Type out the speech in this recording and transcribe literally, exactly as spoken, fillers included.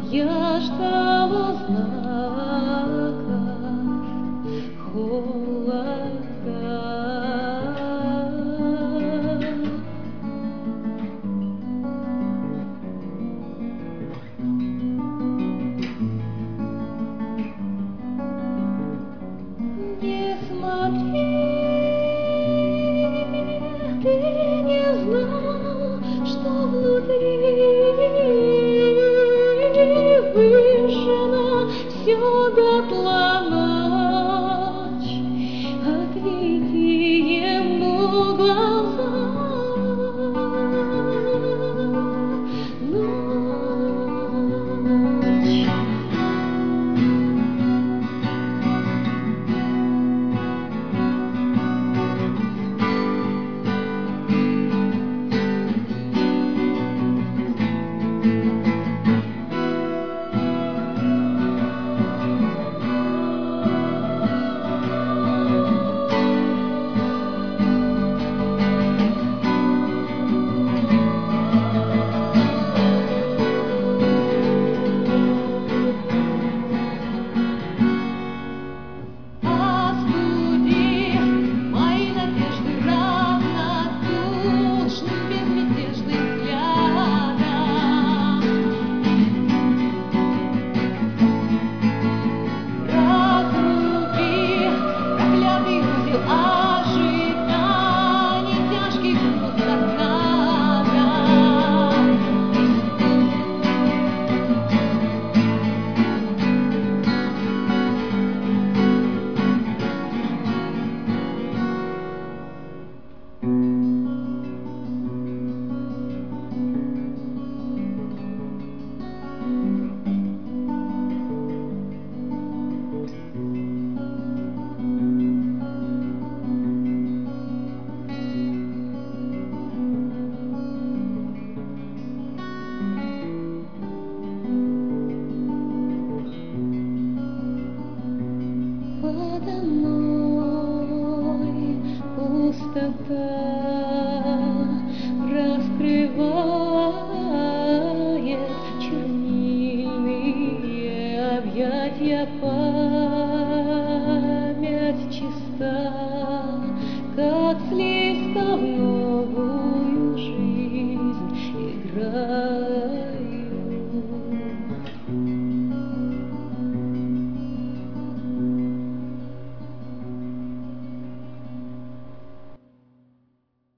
Я ждала знаков холода. Не смотри, ты не знал, что внутри выжжено все дотла ночь. Отведи ему глаза, ночь. Остуди мои надежды равнодушным, безмятежным взглядом. Разруби проклятый узел ожиданий, тяжкий груз как надо. Подо мной пустота раскрывает чернильные объятия.